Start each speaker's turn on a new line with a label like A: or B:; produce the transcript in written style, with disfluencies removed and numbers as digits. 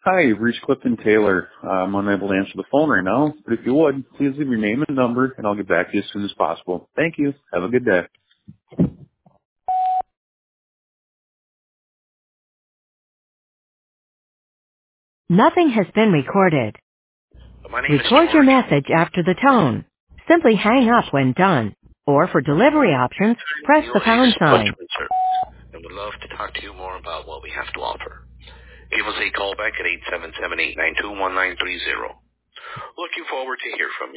A: Hi, you've reached Clifton Taylor. I'm unable to answer the phone right now, but if you would, please leave your name and number, and I'll get back to you as soon as possible. Thank you. Have a good day.
B: Nothing has been recorded.
C: My name is
B: Record your
C: George.
B: message after the tone. Simply hang up when done. Or for delivery options, press the
C: Your
B: pound
C: Ace
B: sign.
C: customer service and would love to talk to you more about what we have to offer. Give us a call back at 877-892-1930. Looking forward to hear from you.